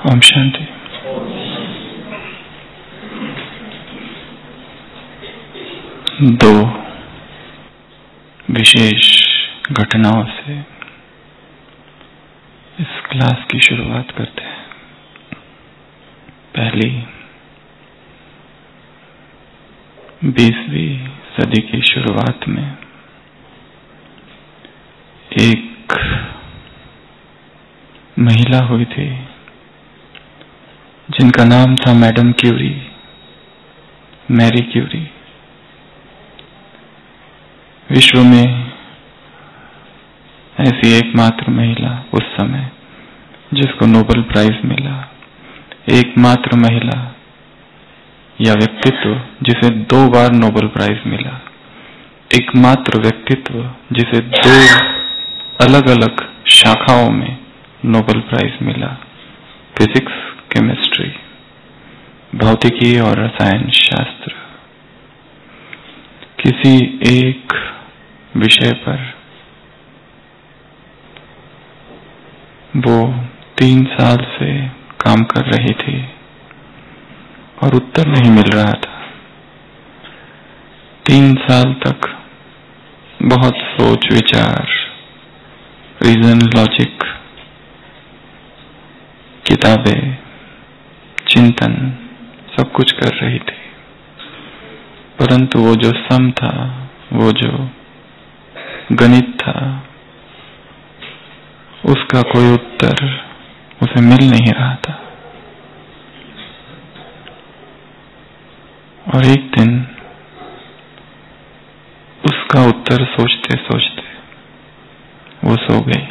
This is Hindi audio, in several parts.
ओम शांति। दो विशेष घटनाओं से इस क्लास की शुरुआत करते हैं। पहली 20वीं सदी की शुरुआत में एक महिला हुई थी जिनका नाम था मैडम क्यूरी, मैरी क्यूरी। विश्व में ऐसी एकमात्र महिला उस समय जिसको नोबेल प्राइज मिला, एकमात्र महिला या व्यक्तित्व जिसे 2 बार नोबेल प्राइज मिला, एकमात्र व्यक्तित्व जिसे 2 अलग अलग शाखाओं में नोबेल प्राइज मिला, फिजिक्स, केमिस्ट्री, भौतिकी और रसायन शास्त्र। किसी एक विषय पर वो 3 साल से काम कर रही थी और उत्तर नहीं मिल रहा था। 3 साल तक बहुत सोच विचार, रीजन, लॉजिक, किताबें, चिंतन सब कुछ कर रही थी, परंतु वो जो सम था, वो जो गणित था, उसका कोई उत्तर उसे मिल नहीं रहा था। और एक दिन उसका उत्तर सोचते सोचते वो सो गई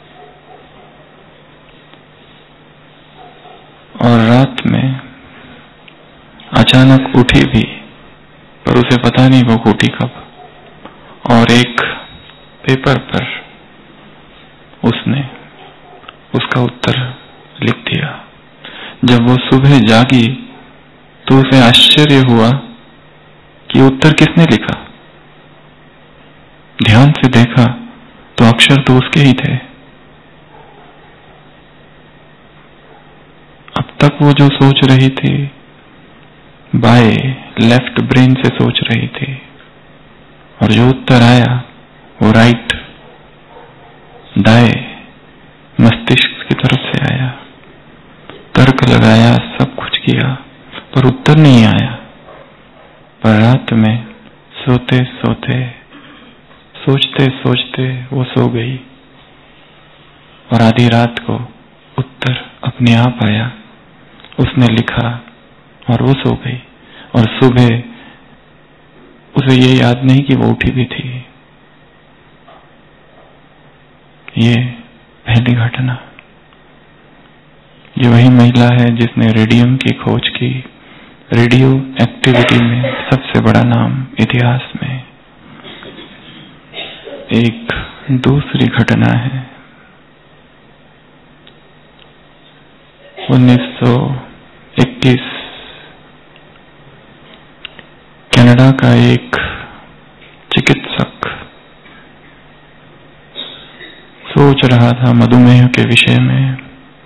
और रात में अचानक उठी भी, पर उसे पता नहीं वो उठी कब। और एक पेपर पर उसने उसका उत्तर लिख दिया। जब वो सुबह जागी तो उसे आश्चर्य हुआ कि उत्तर किसने लिखा। ध्यान से देखा तो अक्षर तो उसके ही थे। अब तक वो जो सोच रही थी बाय लेफ्ट ब्रेन से सोच रही थी, और जो उत्तर आया वो राइट दाएं मस्तिष्क की तरफ से आया। तर्क लगाया, सब कुछ किया, पर उत्तर नहीं आया। पर रात में सोते सोते, सोचते सोचते वो सो गई और आधी रात को उत्तर अपने आप आया। उसने लिखा और वो सो गई। और सुबह उसे ये याद नहीं कि वो उठी भी थी। ये पहली घटना। ये वही महिला है जिसने रेडियम की खोज की, रेडियो एक्टिविटी में सबसे बड़ा नाम इतिहास में। एक दूसरी घटना है 1921, कनाडा का एक चिकित्सक सोच रहा था मधुमेह के विषय में,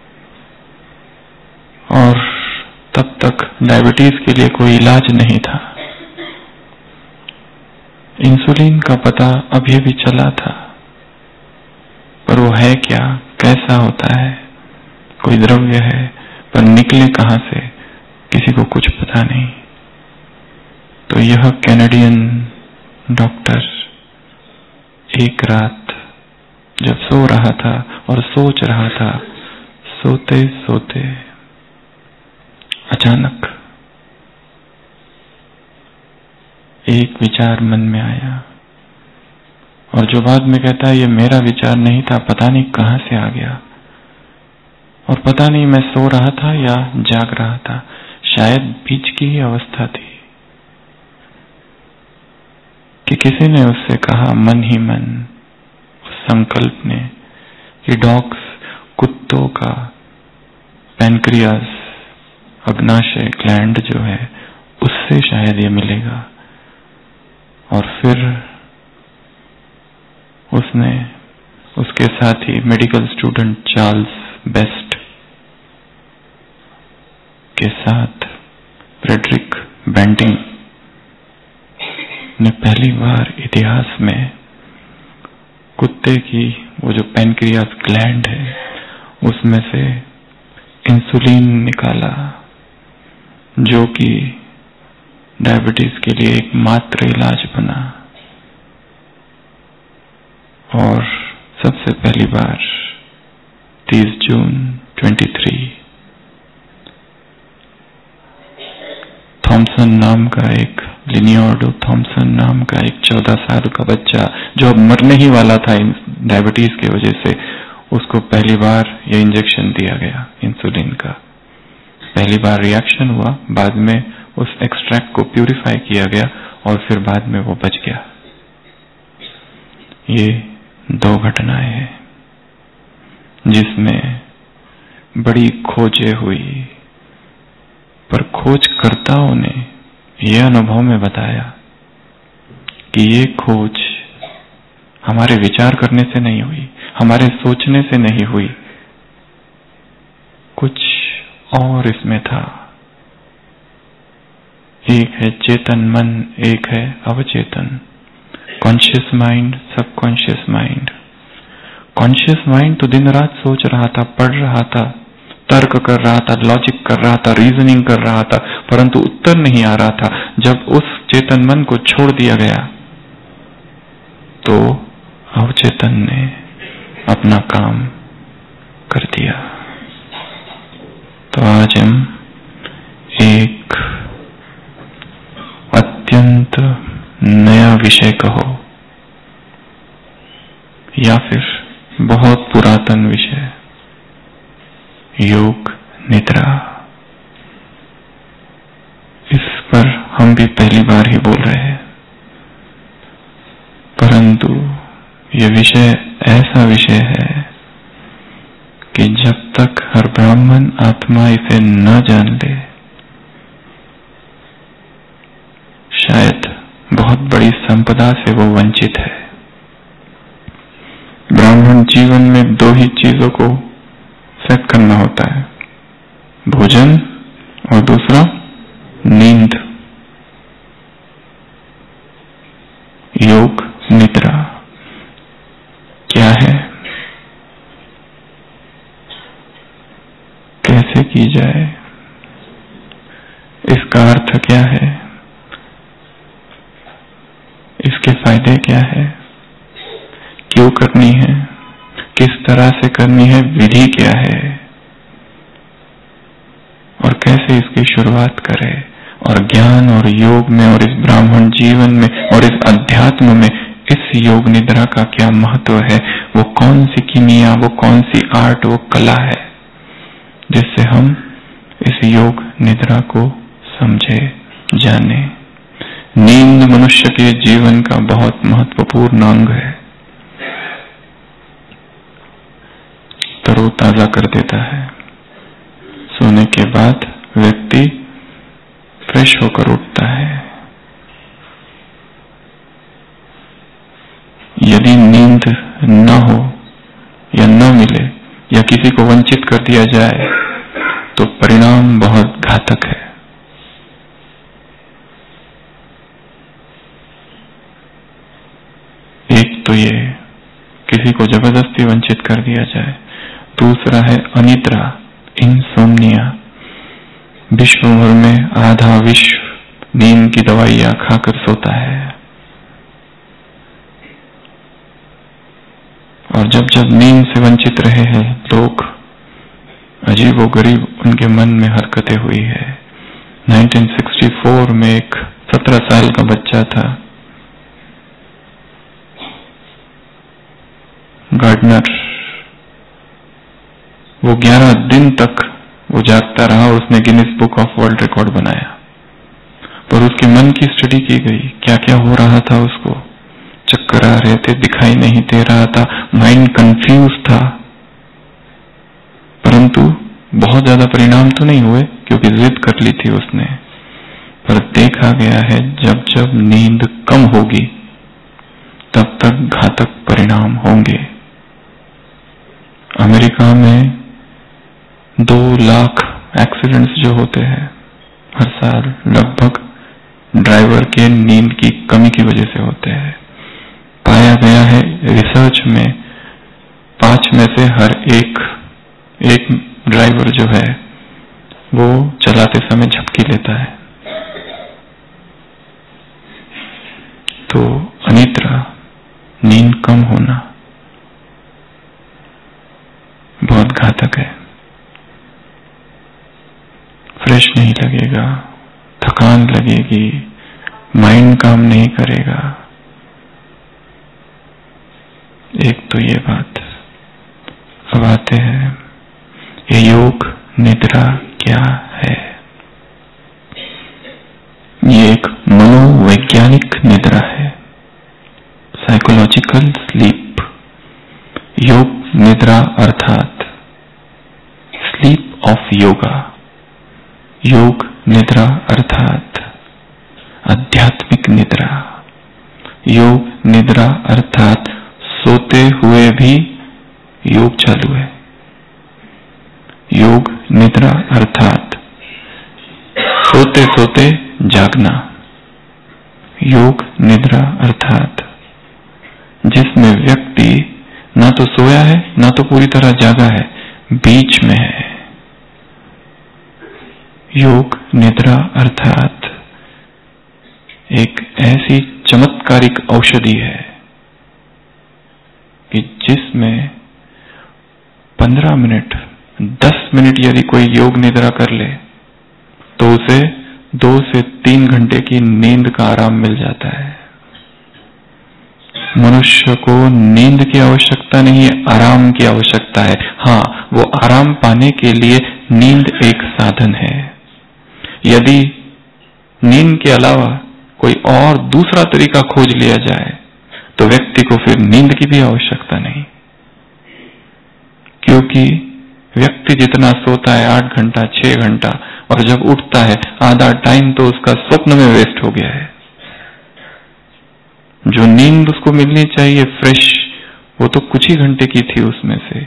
और तब तक डायबिटीज के लिए कोई इलाज नहीं था। इंसुलिन का पता अभी अभी चला था, पर वो है क्या, कैसा होता है, कोई द्रव्य है, पर निकले कहां से किसी को कुछ पता नहीं। तो यह कैनेडियन डॉक्टर एक रात जब सो रहा था और सोच रहा था, सोते सोते अचानक एक विचार मन में आया, और जो बाद में कहता है ये मेरा विचार नहीं था, पता नहीं कहां से आ गया, और पता नहीं मैं सो रहा था या जाग रहा था, शायद बीच की ही अवस्था थी कि किसी ने उससे कहा मन ही मन, उस संकल्प ने, कि डॉग्स, कुत्तों का पैनक्रियास, अग्नाशय ग्लैंड जो है, उससे शायद ये मिलेगा। और फिर उसने उसके साथी मेडिकल स्टूडेंट चार्ल्स बेस्ट के साथ फ्रेडरिक बेंटिंग ने पहली बार इतिहास में कुत्ते की वो जो पैनक्रियास ग्लैंड है उसमें से इंसुलिन निकाला, जो कि डायबिटीज के लिए एकमात्र इलाज बना। और सबसे पहली बार 30 जून 23 थॉमसन नाम का एक लिनियार्डो थॉमसन नाम का एक 14 साल का बच्चा जो अब मरने ही वाला था डायबिटीज की वजह से, उसको पहली बार ये इंजेक्शन दिया गया इंसुलिन का। पहली बार रिएक्शन हुआ, बाद में उस एक्सट्रैक्ट को प्यूरिफाई किया गया और फिर बाद में वो बच गया। ये 2 घटनाएं हैं जिसमें बड़ी खोजें हुई, पर खोजकर्ताओं ने यह अनुभव में बताया कि ये खोज हमारे विचार करने से नहीं हुई, हमारे सोचने से नहीं हुई, कुछ और इसमें था। एक है चेतन मन, एक है अवचेतन, conscious mind, subconscious mind. Conscious mind तो दिन रात सोच रहा था, पढ़ रहा था, तर्क कर रहा था, लॉजिक कर रहा था, रीजनिंग कर रहा था, परंतु उत्तर नहीं आ रहा था। जब उस चेतन मन को छोड़ दिया गया तो अवचेतन ने अपना काम कर दिया। तो आज हम एक अत्यंत नया विषय कहो या फिर बहुत पुरातन विषय, योग निद्रा, इस पर हम भी पहली बार ही बोल रहे हैं, परंतु ये विषय ऐसा विषय है कि जब तक हर ब्राह्मण आत्मा इसे न जान ले, शायद बहुत बड़ी संपदा से वो वंचित है। ब्राह्मण जीवन में 2 ही चीजों को सेट करना होता है, भोजन और दूसरा नींद। योग निद्रा क्या है, कैसे की जाए, इसका अर्थ क्या है, इसके फायदे क्या है, क्यों करनी है, किस तरह से करनी है, विधि क्या है और कैसे इसकी शुरुआत करें। और ज्ञान और योग में और इस ब्राह्मण जीवन में और इस अध्यात्म में इस योग निद्रा का क्या महत्व है, वो कौन सी कीमिया, वो कौन सी आर्ट, वो कला है जिससे हम इस योग निद्रा को समझे, जाने। नींद मनुष्य के जीवन का बहुत महत्वपूर्ण अंग है, तरोताजा कर देता है। सोने के बाद व्यक्ति फ्रेश होकर उठता है। यदि नींद न हो या न मिले या किसी को वंचित कर दिया जाए तो परिणाम बहुत घातक है। एक तो ये किसी को जबरदस्ती वंचित कर दिया जाए, दूसरा है अनिद्रा, इंसोम्निया। विश्व भर में आधा विश्व नींद की दवाइयां खाकर सोता है, और जब जब नींद से वंचित रहे हैं लोग, अजीबोगरीब उनके मन में हरकतें हुई है। 1964 में एक 17 साल का बच्चा था, गार्डनर, वो 11 दिन तक वो जागता रहा और उसने Guinness book of world record बनाया। पर उसके मन की स्टडी की गई, क्या क्या हो रहा था, उसको चक्कर आ रहे थे, दिखाई नहीं दे रहा था, माइंड कंफ्यूज था, परंतु बहुत ज्यादा परिणाम तो नहीं हुए क्योंकि जिद कर ली थी उसने। पर देखा गया है जब जब नींद कम होगी तब तक घातक परिणाम होंगे। अमेरिका में 2 लाख एक्सीडेंट्स जो होते हैं हर साल लगभग ड्राइवर के नींद की कमी की वजह से होते हैं। पाया गया है रिसर्च में 5 में से हर एक ड्राइवर जो है वो चलाते समय झपकी लेता है। तो अनिद्रा, नींद कम होना बहुत घातक है। फ्रेश नहीं लगेगा, थकान लगेगी, माइंड काम नहीं करेगा। एक तो ये बात। अब आते हैं ये योग निद्रा क्या है। ये एक मनोवैज्ञानिक निद्रा है, साइकोलॉजिकल स्लीप। योग निद्रा अर्थात स्लीप ऑफ योगा। योग निद्रा अर्थात आध्यात्मिक निद्रा। योग निद्रा अर्थात सोते हुए भी योग चालू है। योग निद्रा अर्थात सोते सोते जागना। योग निद्रा अर्थात जिसमें व्यक्ति ना तो सोया है ना तो पूरी तरह जागा है, बीच में है। योग निद्रा अर्थात एक ऐसी चमत्कारिक औषधि है कि जिसमें 15 मिनट 10 मिनट यदि कोई योग निद्रा कर ले तो उसे 2 से 3 घंटे की नींद का आराम मिल जाता है। मनुष्य को नींद की आवश्यकता नहीं है, आराम की आवश्यकता है। हाँ, वो आराम पाने के लिए नींद एक साधन है। यदि नींद के अलावा कोई और दूसरा तरीका खोज लिया जाए तो व्यक्ति को फिर नींद की भी आवश्यकता नहीं, क्योंकि व्यक्ति जितना सोता है 8 घंटा 6 घंटा और जब उठता है आधा टाइम तो उसका स्वप्न में वेस्ट हो गया है। जो नींद उसको मिलनी चाहिए फ्रेश, वो तो कुछ ही घंटे की थी उसमें से।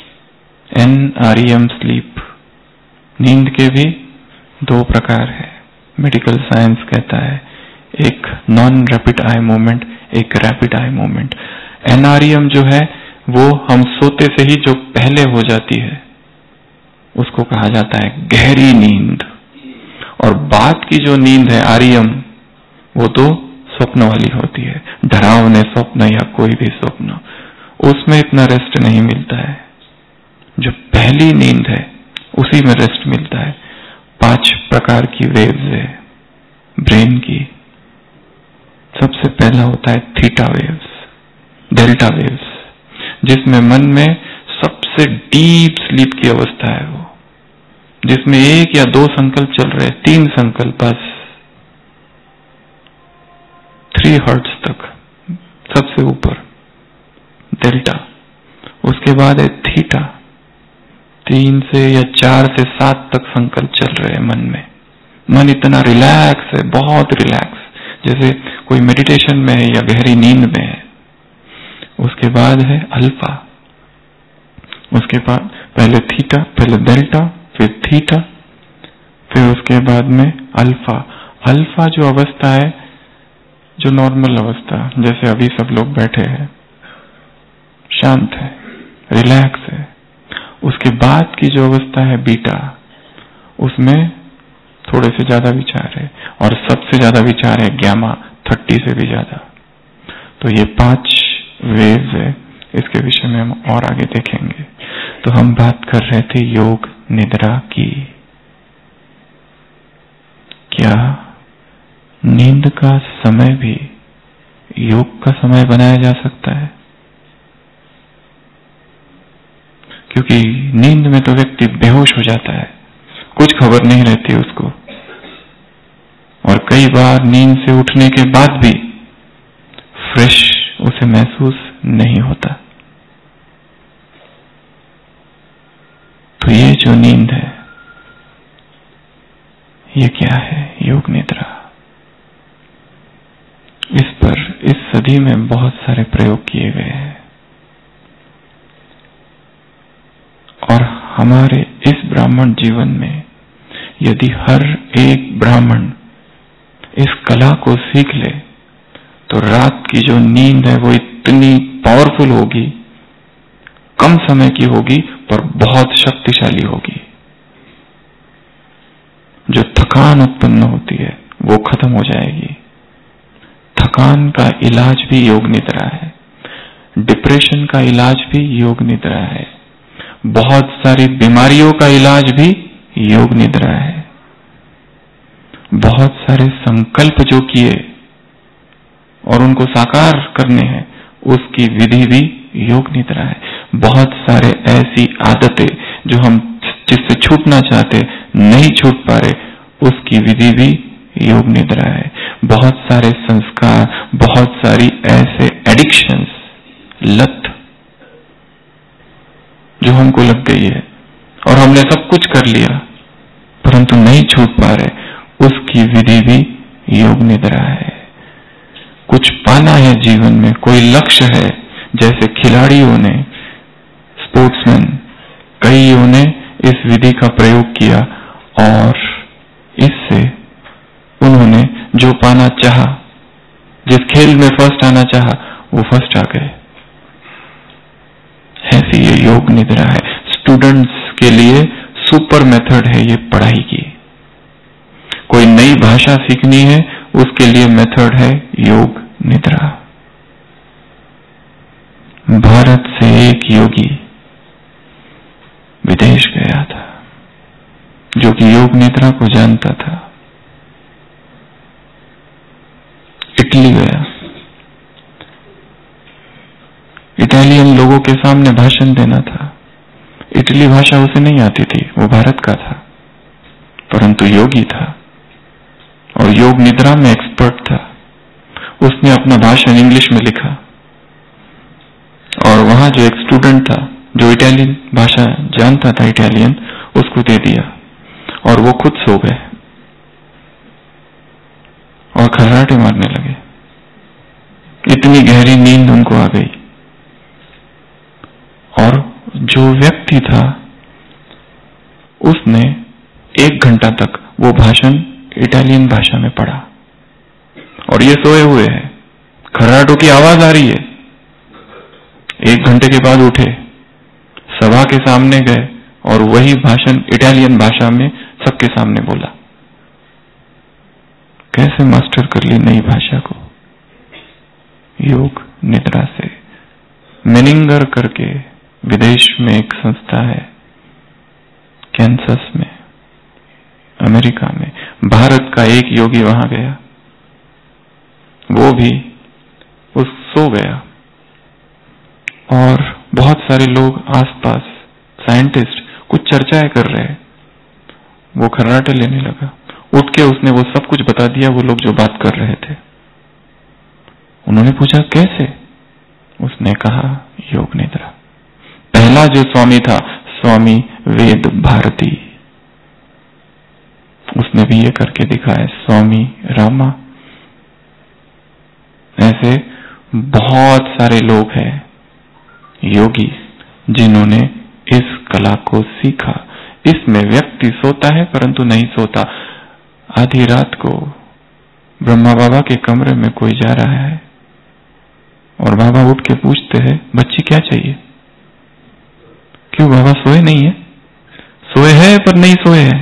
NREM sleep. नींद के भी 2 प्रकार है, मेडिकल साइंस कहता है, एक नॉन रैपिड आई मूवमेंट, एक रैपिड आई मूवमेंट। NREM जो है वो हम सोते से ही जो पहले हो जाती है उसको कहा जाता है गहरी नींद, और बाद की जो नींद है REM वो तो स्वप्न वाली होती है, डरावने स्वप्न या कोई भी स्वप्न, उसमें इतना रेस्ट नहीं मिलता है। जो पहली नींद है उसी में रेस्ट मिलता है। 5 प्रकार की वेव्स है ब्रेन की। सबसे पहला होता है थीटा वेव्स, डेल्टा वेव्स, जिसमें मन में सबसे डीप स्लीप की अवस्था है वो, जिसमें 1 या 2 संकल्प चल रहे, 3 संकल्प बस, 3 हर्ट्ज तक सबसे ऊपर डेल्टा। उसके बाद है थीटा, 3 से या 4 से 7 तक संकल्प चल रहे हैं मन में। मन इतना रिलैक्स है, बहुत रिलैक्स, जैसे कोई मेडिटेशन में है या गहरी नींद में है। उसके बाद है अल्फा, उसके बाद पहले थीटा, पहले डेल्टा, फिर थीटा, फिर उसके बाद में अल्फा। अल्फा जो अवस्था है, जो नॉर्मल अवस्था, जैसे अभी सब लोग बैठे हैं, शांत है, रिलैक्स है। उसके बाद की जो अवस्था है बीटा, उसमें थोड़े से ज्यादा विचार है, और सबसे ज्यादा विचार है गामा, 30 से भी ज्यादा। तो ये 5 वेव्स है, इसके विषय में हम और आगे देखेंगे। तो हम बात कर रहे थे योग निद्रा की। क्या नींद का समय भी योग का समय बनाया जा सकता है? क्योंकि नींद में तो व्यक्ति बेहोश हो जाता है, कुछ खबर नहीं रहती उसको, और कई बार नींद से उठने के बाद भी फ्रेश उसे महसूस नहीं होता। तो ये जो नींद है, ये क्या है? योग निद्रा। इस पर इस सदी में बहुत सारे प्रयोग किए गए हैं, और हमारे इस ब्राह्मण जीवन में यदि हर एक ब्राह्मण इस कला को सीख ले तो रात की जो नींद है वो इतनी पावरफुल होगी, कम समय की होगी पर बहुत शक्तिशाली होगी। जो थकान उत्पन्न होती है वो खत्म हो जाएगी। थकान का इलाज भी योग निद्रा है, डिप्रेशन का इलाज भी योग निद्रा है, बहुत सारी बीमारियों का इलाज भी योग निद्रा है। बहुत सारे संकल्प जो किए और उनको साकार करने हैं उसकी विधि भी योग निद्रा है। बहुत सारे ऐसी आदतें जो हम जिससे छूटना चाहते नहीं छूट पा रहे उसकी विधि भी योग निद्रा है। बहुत सारे संस्कार, बहुत सारी ऐसे एडिक्शंस, लत जो हमको लग गई है और हमने सब कुछ कर लिया परंतु नहीं छूट पा रहे उसकी विधि भी योग निद्रा है। कुछ पाना है जीवन में, कोई लक्ष्य है, जैसे खिलाड़ियों ने, स्पोर्ट्समैन, कईयों ने इस विधि का प्रयोग किया और इससे उन्होंने जो पाना चाहा, जिस खेल में फर्स्ट आना चाहा वो फर्स्ट आ गए। ऐसी ये योग निद्रा है। स्टूडेंट्स के लिए सुपर मेथड है ये पढ़ाई की। कोई नई भाषा सीखनी है उसके लिए मेथड है योग निद्रा। भारत से एक योगी विदेश गया था जो कि योग निद्रा को जानता था। इटली गया, इटालियन लोगों के सामने भाषण देना था। इटली भाषा उसे नहीं आती थी, वो भारत का था परंतु योगी था और योग निद्रा में एक्सपर्ट था। उसने अपना भाषण इंग्लिश में लिखा और वहां जो एक स्टूडेंट था जो इटालियन भाषा जानता था, इटालियन, उसको दे दिया और वो खुद सो गए और खर्राटे मारने लगे। इतनी गहरी नींद उनको आ गई और जो व्यक्ति था उसने 1 घंटा तक वो भाषण इटालियन भाषा में पढ़ा और ये सोए हुए हैं, खर्राटों की आवाज आ रही है। 1 घंटे के बाद उठे, सभा के सामने गए और वही भाषण इटालियन भाषा में सबके सामने बोला। कैसे मास्टर कर ली नई भाषा को? योग निद्रा से। मेनिंगर करके विदेश में एक संस्था है, कैंसस में, अमेरिका में, भारत का एक योगी वहां गया, वो भी उस सो गया और बहुत सारे लोग आसपास, साइंटिस्ट कुछ चर्चाएं कर रहे, वो खर्राटे लेने लगा। उठ के उसने वो सब कुछ बता दिया, वो लोग जो बात कर रहे थे। उन्होंने पूछा कैसे? उसने कहा योग निद्रा। पहला जो स्वामी था, स्वामी वेद भारती, उसने भी ये करके दिखाया। स्वामी रामा, ऐसे बहुत सारे लोग हैं योगी जिन्होंने इस कला को सीखा। इसमें व्यक्ति सोता है परंतु नहीं सोता। आधी रात को ब्रह्मा बाबा के कमरे में कोई जा रहा है और बाबा उठ के पूछते हैं, बच्ची क्या चाहिए? क्यों बाबा सोए नहीं है? सोए है पर नहीं सोए है।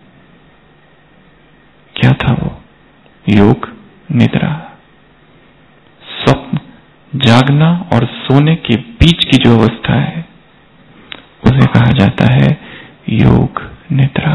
क्या था वो? योग निद्रा। स्वप्न, जागना और सोने के बीच की जो अवस्था है उसे कहा जाता है योग निद्रा।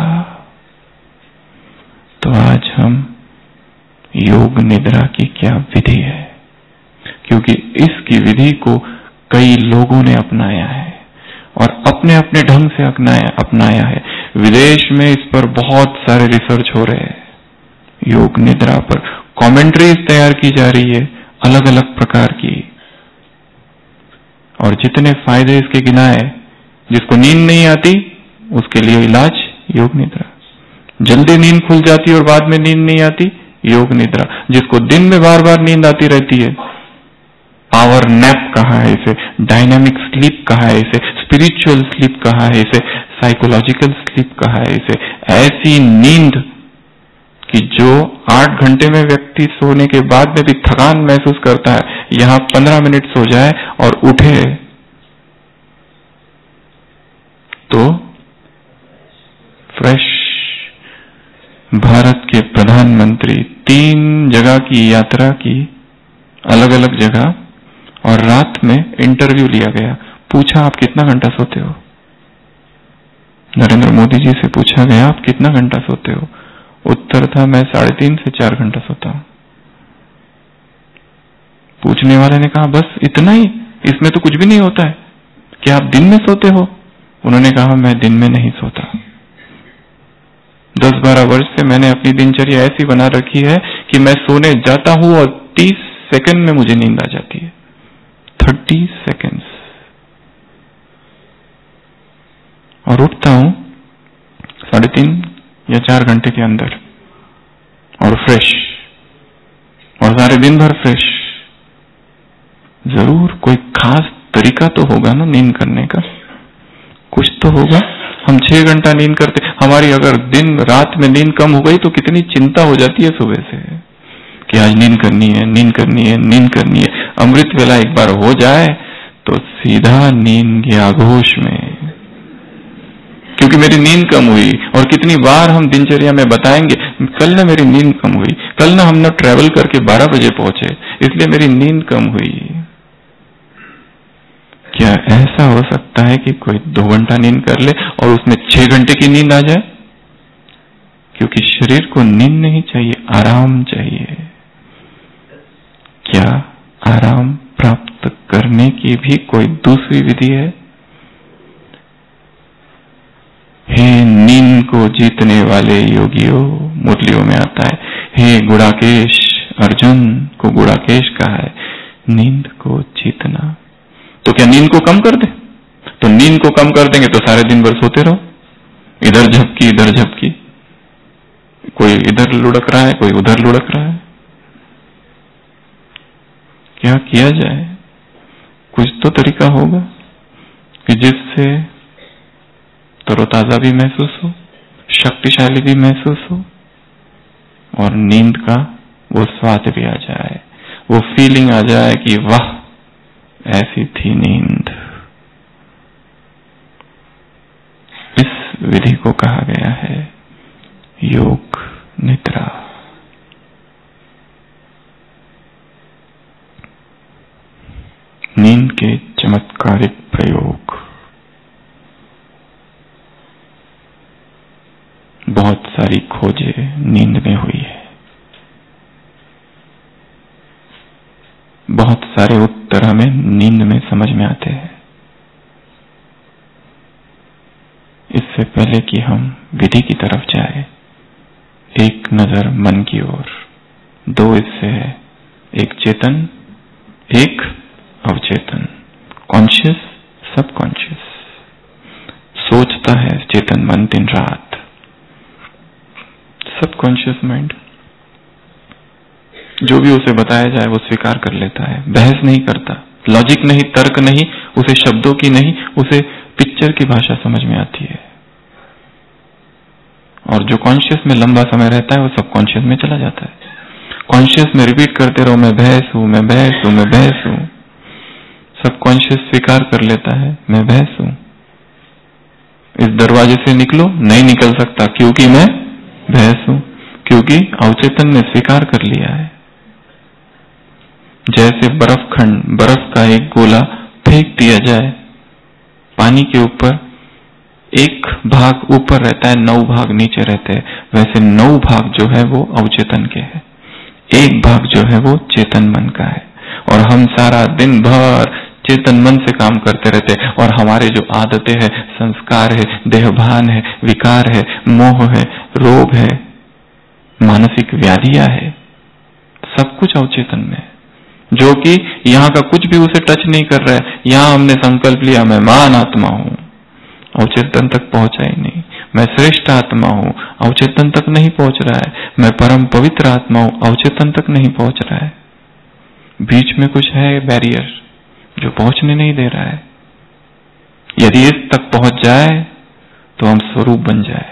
तो आज हम योग निद्रा की क्या विधि है, क्योंकि इसकी विधि को कई लोगों ने अपनाया है और अपने अपने ढंग से अपनाया है। विदेश में इस पर बहुत सारे रिसर्च हो रहे हैं। योग निद्रा पर कमेंट्रीज तैयार की जा रही है अलग अलग प्रकार की, और जितने फायदे इसके गिनाए, जिसको नींद नहीं आती उसके लिए इलाज योग निद्रा। जल्दी नींद खुल जाती और बाद में नींद नहीं आती, योग निद्रा। जिसको दिन में बार बार नींद आती रहती है, पावर नैप कहा है इसे, डायनामिक स्लीप कहा है इसे, स्पिरिचुअल स्लीप कहा है इसे, साइकोलॉजिकल स्लीप कहा है इसे। ऐसी नींद कि जो 8 घंटे में व्यक्ति सोने के बाद में भी थकान महसूस करता है, यहां 15 मिनट सो जाए और उठे तो फ्रेश। भारत के प्रधानमंत्री 3 जगह की यात्रा की, अलग अलग जगह, और रात में इंटरव्यू लिया गया। पूछा आप कितना घंटा सोते हो? नरेंद्र मोदी जी से पूछा गया आप कितना घंटा सोते हो? उत्तर था मैं 3.5 से 4 घंटा सोता हूं। पूछने वाले ने कहा बस इतना ही, इसमें तो कुछ भी नहीं होता है, क्या आप दिन में सोते हो? उन्होंने कहा मैं दिन में नहीं सोता। 10-12 वर्ष से मैंने अपनी दिनचर्या ऐसी बना रखी है कि मैं सोने जाता हूं और 30 सेकंड में मुझे नींद आ जाती है। 30 सेकंड्स, और उठता हूं 3.5 या 4 घंटे के अंदर, और फ्रेश, और सारे दिन भर फ्रेश। जरूर कोई खास तरीका तो होगा ना नींद करने का, कुछ तो होगा। हम 6 घंटा नींद करते, हमारी अगर दिन रात में नींद कम हो गई तो कितनी चिंता हो जाती है सुबह से कि आज नींद करनी है, नींद करनी है, नींद करनी है। अमृत वेला एक बार हो जाए तो सीधा नींद के आगोश में, क्योंकि मेरी नींद कम हुई। और कितनी बार हम दिनचर्या में बताएंगे कल ना मेरी नींद कम हुई, कल ना हम ट्रैवल करके 12 बजे पहुंचे इसलिए मेरी नींद कम हुई। क्या ऐसा हो सकता है कि कोई 2 घंटा नींद कर ले और उसमें 6 घंटे की नींद आ जाए? क्योंकि शरीर को नींद नहीं चाहिए, आराम चाहिए। क्या आराम प्राप्त करने की भी कोई दूसरी विधि है? हे नींद को जीतने वाले योगियों, मुरलियों में आता है, हे गुड़ाकेश, अर्जुन को गुड़ाकेश कहा है, नींद को जीतना। तो क्या नींद को कम कर दे? तो नींद को कम कर देंगे तो सारे दिन भर सोते रहो, इधर झपकी इधर झपकी, कोई इधर लुढ़क रहा है कोई उधर लुढ़क रहा है। क्या किया जाए? कुछ तो तरीका होगा कि जिससे तरोताजा भी महसूस हो, शक्तिशाली भी महसूस हो, और नींद का वो स्वाद भी आ जाए, वो फीलिंग आ जाए कि वाह ऐसी थी नींद। इस विधि को कहा गया है योग निद्रा। नींद के चमत्कारिक प्रयोग। बहुत सारी खोजें नींद में हुई है, बहुत सारे उत्तर हमें नींद में समझ में आते हैं। इससे पहले कि हम विधि की तरफ जाए, एक नजर मन की ओर। 2 हिस्से है, एक चेतन एक अवचेतन, कॉन्शियस सबकॉन्शियस। सोचता है चेतन मन दिन रात, सबकॉन्शियस माइंड जो भी उसे बताया जाए वो स्वीकार कर लेता है, बहस नहीं करता, लॉजिक नहीं, तर्क नहीं, उसे शब्दों की नहीं, उसे पिक्चर की भाषा समझ में आती है। और जो कॉन्शियस में लंबा समय रहता है वो सबकॉन्शियस में चला जाता है। कॉन्शियस में रिपीट करते रहो मैं भैंस हूं, मैं भैंस हूं, मैं भैंस हूं। सबकॉन्शियस स्वीकार कर लेता है मैं भैंस हूं, इस दरवाजे से निकलो, नहीं निकल सकता क्योंकि मैं भैंस हूं, क्योंकि अवचेतन ने स्वीकार कर लिया है। जैसे बर्फ का एक गोला फेंक दिया जाए पानी के ऊपर, एक भाग ऊपर रहता है, 9 भाग नीचे रहते हैं, वैसे 9 भाग जो है वो अवचेतन के हैं, एक भाग जो है वो चेतन मन का है। और हम सारा दिन भर चेतन मन से काम करते रहते हैं, और हमारे जो आदतें हैं, संस्कार है, देहभान है, विकार है, मोह है, रोग है, मानसिक व्याधियां है, सब कुछ अवचेतन में, जो कि यहाँ का कुछ भी उसे टच नहीं कर रहा है। यहाँ हमने संकल्प लिया मैं महान आत्मा हूं, अवचेतन तक पहुंचा ही नहीं। मैं श्रेष्ठ आत्मा हूं, अवचेतन तक नहीं पहुंच रहा है। मैं परम पवित्र आत्मा हूं, अवचेतन तक नहीं पहुंच रहा है। बीच में कुछ है बैरियर जो पहुंचने नहीं दे रहा है। यदि इस तक पहुंच जाए तो हम स्वरूप बन जाए।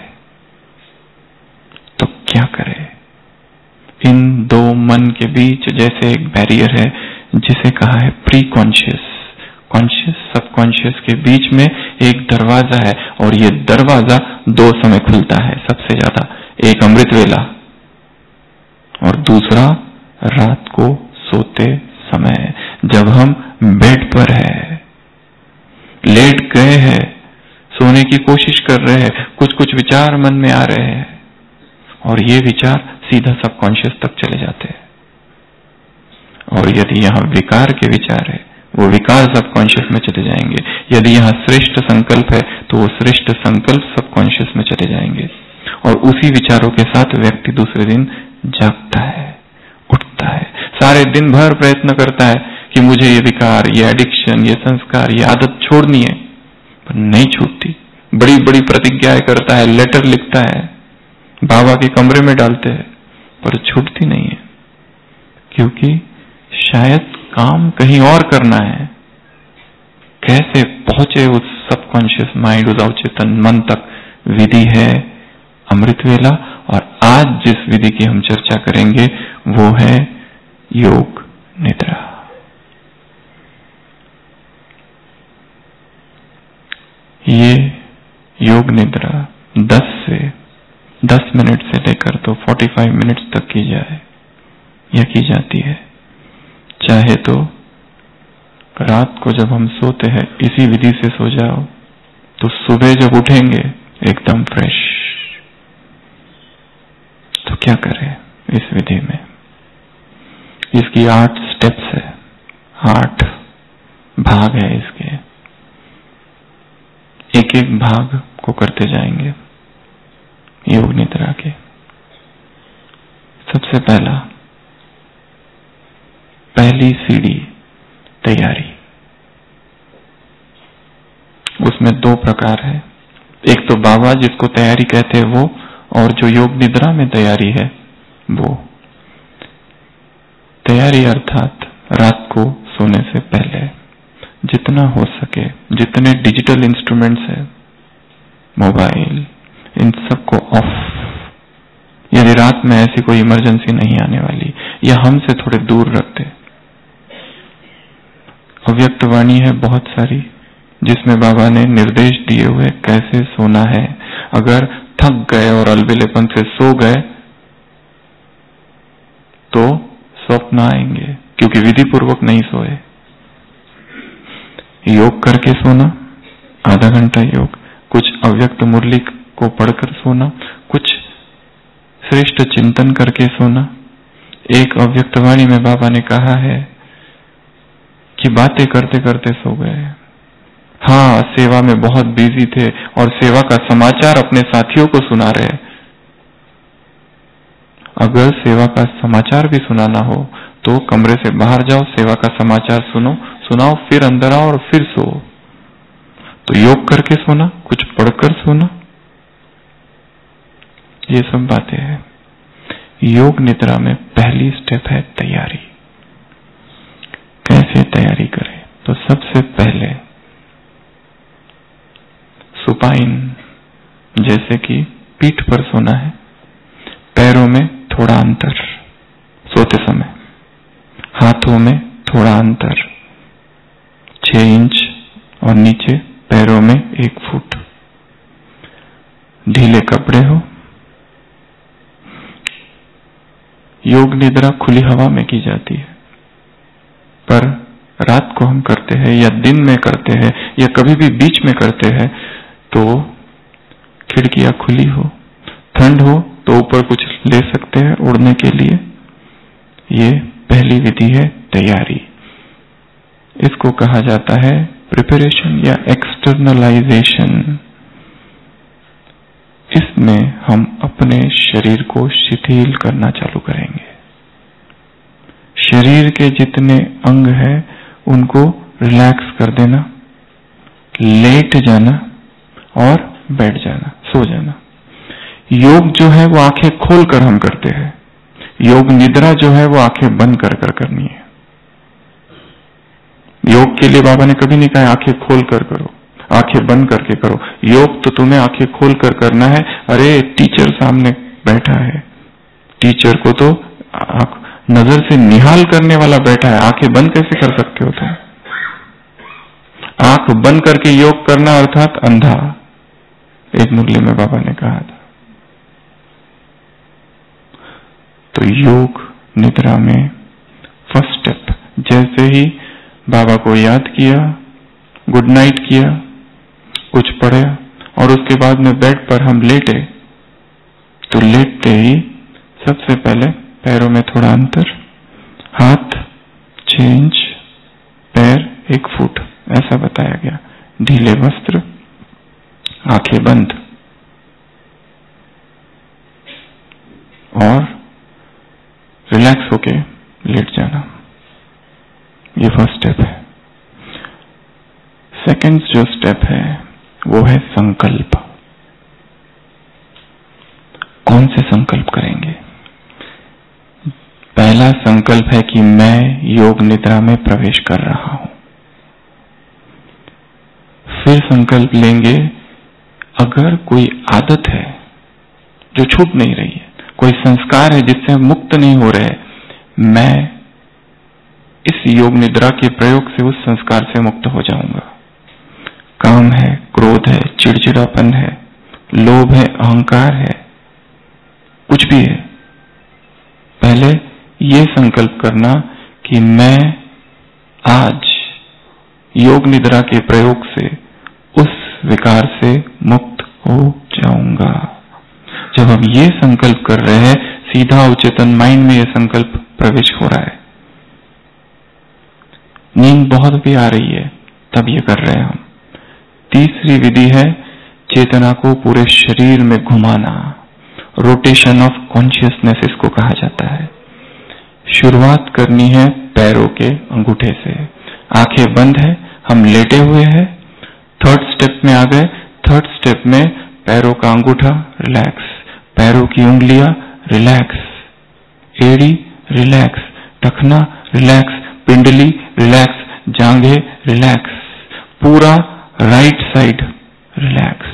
तो क्या करें? इन दो मन के बीच जैसे एक बैरियर है जिसे कहा है प्री कॉन्शियस, कॉन्शियस सबकॉन्शियस के बीच में एक दरवाजा है, और ये दरवाजा दो समय खुलता है सबसे ज्यादा। एक अमृत वेला और दूसरा रात को सोते समय, जब हम बेड पर है, लेट गए हैं, सोने की कोशिश कर रहे हैं, कुछ कुछ विचार मन में आ रहे हैं और ये विचार सीधा सबकॉन्शियस तक चले जाते हैं। और यदि यहाँ विकार के विचार है, वो विकार सबकॉन्शियस में चले जाएंगे। यदि यहाँ श्रेष्ठ संकल्प है तो वो श्रेष्ठ संकल्प सबकॉन्शियस में चले जाएंगे। और उसी विचारों के साथ व्यक्ति दूसरे दिन जागता है, उठता है, सारे दिन भर प्रयत्न करता है कि मुझे ये विकार, ये एडिक्शन, ये संस्कार, ये आदत छोड़नी है, पर नहीं छूटती। बड़ी बड़ी प्रतिज्ञाएं करता है, लेटर लिखता है, बाबा के कमरे में डालते हैं, पर छूटती नहीं है, क्योंकि शायद काम कहीं और करना है। कैसे पहुंचे उस सबकॉन्शियस माइंड, उस अवचेतन मन तक? विधि है अमृत वेला, और आज जिस विधि की हम चर्चा करेंगे वो है योग निद्रा। ये योग निद्रा 10 मिनट से लेकर तो 45 मिनट तक की जाए या की जाती है। चाहे तो रात को जब हम सोते हैं इसी विधि से सो जाओ, तो सुबह जब उठेंगे एकदम फ्रेश। तो क्या करें इस विधि में? इसकी 8 स्टेप्स है, 8 भाग है इसके। एक एक भाग को करते जाएंगे योग निद्रा के। सबसे पहली सीढ़ी तैयारी। उसमें 2 प्रकार है, एक तो बाबा जिसको तैयारी कहते हैं वो, और जो योग निद्रा में तैयारी है वो। तैयारी अर्थात रात को सोने से पहले जितना हो सके, जितने डिजिटल इंस्ट्रूमेंट्स है, मोबाइल, इन सबको ऑफ। यदि रात में ऐसी कोई इमरजेंसी नहीं आने वाली या हमसे थोड़े दूर रखते। अव्यक्त वाणी है बहुत सारी जिसमें बाबा ने निर्देश दिए हुए कैसे सोना है। अगर थक गए और अलबेलेपन से सो गए तो स्वप्न आएंगे, क्योंकि विधि पूर्वक नहीं सोए। योग करके सोना, आधा घंटा योग, कुछ अव्यक्त मुरली को पढ़कर सोना, कुछ श्रेष्ठ चिंतन करके सोना। एक अव्यक्त वाणी में बाबा ने कहा है कि बातें करते करते सो गए। हाँ, सेवा में बहुत बिजी थे और सेवा का समाचार अपने साथियों को सुना रहे। अगर सेवा का समाचार भी सुनाना हो तो कमरे से बाहर जाओ, सेवा का समाचार सुनाओ, फिर अंदर आओ और फिर सो। तो योग करके सोना, कुछ पढ़कर सोना, ये सब बातें हैं। योग निद्रा में पहली स्टेप है तैयारी। कैसे तैयारी करें? तो सबसे पहले सुपाइन, जैसे कि पीठ पर सोना है, पैरों में थोड़ा अंतर सोते समय, हाथों में थोड़ा अंतर 6 इंच, और नीचे पैरों में 1 फुट। ढीले कपड़े हो। योग निद्रा खुली हवा में की जाती है, पर रात को हम करते हैं या दिन में करते हैं या कभी भी बीच में करते हैं तो खिड़कियां खुली हो, ठंड हो तो ऊपर कुछ ले सकते हैं उड़ने के लिए। ये पहली विधि है तैयारी। इसको कहा जाता है प्रिपरेशन या एक्सटर्नलाइजेशन। इसमें हम अपने शरीर को शिथिल करना चालू करेंगे। शरीर के जितने अंग हैं उनको रिलैक्स कर देना, लेट जाना और बैठ जाना, सो जाना। योग जो है वो आंखें खोलकर हम करते हैं, योग निद्रा जो है वो आंखें बंद कर कर करनी है। योग के लिए बाबा ने कभी नहीं कहा आंखें खोल कर करो। आंखें बंद करके करो। योग तो तुम्हें आंखें खोल कर करना है। अरे टीचर सामने बैठा है, टीचर को तो नजर से निहाल करने वाला बैठा है, आंखें बंद कैसे कर सकते हो तुम? आंख बंद करके योग करना अर्थात अंधा, एक मुरली में बाबा ने कहा था। तो योग निद्रा में फर्स्ट स्टेप, जैसे ही बाबा को याद किया, गुड नाइट किया, कुछ पढ़ा और उसके बाद में बेड पर हम लेटे, तो लेटते ही सबसे पहले पैरों में थोड़ा अंतर, हाथ चेंज, पैर 1 फुट, ऐसा बताया गया। ढीले वस्त्र, आंखें बंद और रिलैक्स होके लेट जाना, ये फर्स्ट स्टेप है। सेकंड जो स्टेप है वो है संकल्प। कौन से संकल्प करेंगे? पहला संकल्प है कि मैं योग निद्रा में प्रवेश कर रहा हूं। फिर संकल्प लेंगे, अगर कोई आदत है जो छूट नहीं रही है, कोई संस्कार है जिससे हम मुक्त नहीं हो रहे, मैं इस योग निद्रा के प्रयोग से उस संस्कार से मुक्त हो जाऊंगा। काम है, क्रोध है, चिड़चिड़ापन है, लोभ है, अहंकार है, कुछ भी है, पहले ये संकल्प करना कि मैं आज योग निद्रा के प्रयोग से उस विकार से मुक्त हो जाऊंगा। जब हम ये संकल्प कर रहे हैं, सीधा अवचेतन माइंड में ये संकल्प प्रवेश हो रहा है। नींद बहुत भी आ रही है तब ये कर रहे हैं हम। तीसरी विधि है चेतना को पूरे शरीर में घुमाना, रोटेशन ऑफ कॉन्शियसनेस इसको कहा जाता है। शुरुआत करनी है पैरों के अंगूठे से, आंखें बंद है, हम लेटे हुए हैं, थर्ड स्टेप में आ गए। थर्ड स्टेप में पैरों का अंगूठा रिलैक्स, पैरों की उंगलियां रिलैक्स, एड़ी रिलैक्स, टखना रिलैक्स, पिंडली रिलैक्स, जांघें रिलैक्स, पूरा राइट साइड रिलैक्स,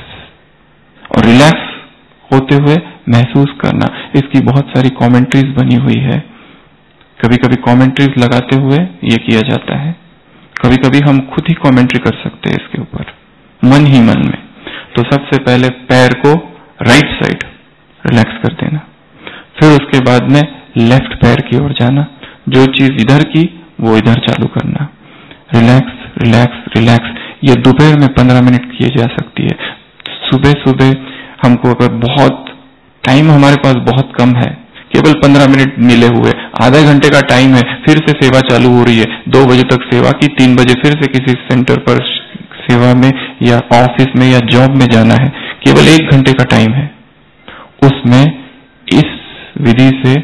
और रिलैक्स होते हुए महसूस करना। इसकी बहुत सारी कमेंट्रीज बनी हुई है, कभी कभी कमेंट्रीज लगाते हुए ये किया जाता है, कभी कभी हम खुद ही कमेंट्री कर सकते हैं इसके ऊपर मन ही मन में। तो सबसे पहले पैर को राइट साइड रिलैक्स कर देना, फिर उसके बाद में लेफ्ट पैर की ओर जाना, जो चीज इधर की वो इधर चालू करना, रिलैक्स रिलैक्स रिलैक्स। ये दोपहर में 15 मिनट किए जा सकती है। सुबह सुबह हमको अगर बहुत टाइम हमारे पास बहुत कम है, केवल 15 मिनट मिले हुए, आधे घंटे का टाइम है, फिर से सेवा चालू हो रही है, 2 बजे तक सेवा की, 3 बजे फिर से किसी सेंटर पर सेवा में या ऑफिस में या जॉब में जाना है, केवल 1 घंटे का टाइम है, उसमें इस विधि से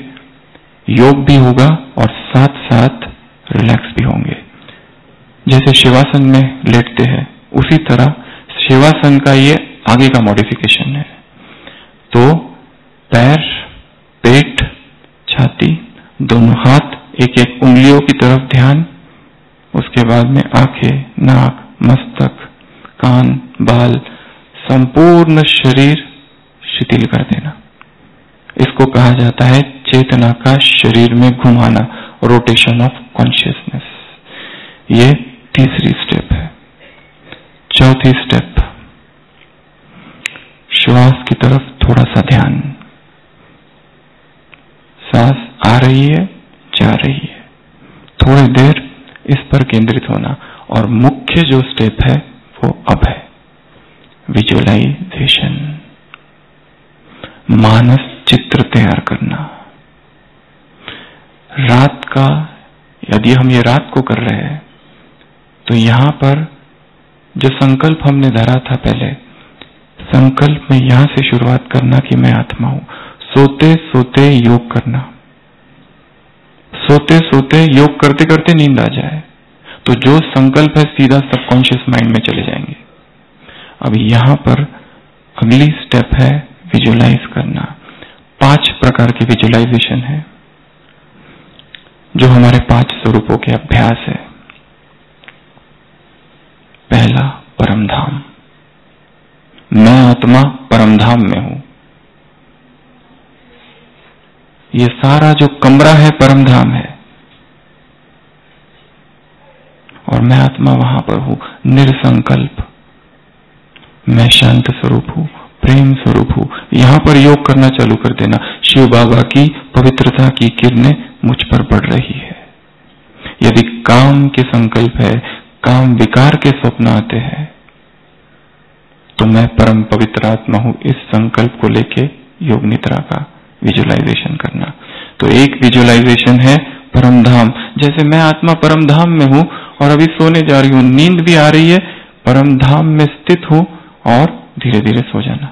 योग भी होगा और साथ साथ रिलैक्स भी होंगे। जैसे शिवासन में लेटते हैं, उसी तरह शिवासन का ये आगे का मॉडिफिकेशन है। तो पैर, पेट, छाती, दोनों हाथ, एक एक उंगलियों की तरफ ध्यान, उसके बाद में आंखें, नाक, मस्तक, कान, बाल, संपूर्ण शरीर शिथिल कर देना। इसको कहा जाता है चेतना का शरीर में घुमाना, रोटेशन ऑफ कॉन्शियसनेस। ये तीसरी स्टेप है। चौथी स्टेप, श्वास की तरफ थोड़ा सा ध्यान, सांस आ रही है, जा रही है, थोड़ी देर इस पर केंद्रित होना। और मुख्य जो स्टेप है वो अब है विजुअलाइजेशन, मानस चित्र तैयार करना। रात का, यदि हम ये रात को कर रहे हैं तो यहां पर जो संकल्प हमने धरा था पहले, संकल्प में यहां से शुरुआत करना कि मैं आत्मा हूं। सोते सोते योग करना, सोते सोते योग करते करते नींद आ जाए तो जो संकल्प है सीधा सबकॉन्शियस माइंड में चले जाएंगे। अब यहां पर अगली स्टेप है विजुअलाइज करना। 5 प्रकार के विजुअलाइजेशन है जो हमारे 5 स्वरूपों के अभ्यास है। पहला परमधाम। मैं आत्मा परमधाम में हूं। ये सारा जो कमरा है परमधाम है और मैं आत्मा वहां पर हूं, निरसंकल्प। मैं शांत स्वरूप हूं, प्रेम स्वरूप हूं। यहां पर योग करना चालू कर देना। शिव बाबा की पवित्रता की किरणें मुझ पर पड़ रही है। यदि काम के संकल्प है, काम विकार के स्वप्न आते हैं, तो मैं परम पवित्र आत्मा हूं। इस संकल्प को लेके योग निद्रा का विजुअलाइजेशन करना। तो एक विजुअलाइजेशन है परमधाम, जैसे मैं आत्मा परमधाम में हूं और अभी सोने जा रही हूं, नींद भी आ रही है, परमधाम में स्थित हूं और धीरे धीरे सो जाना।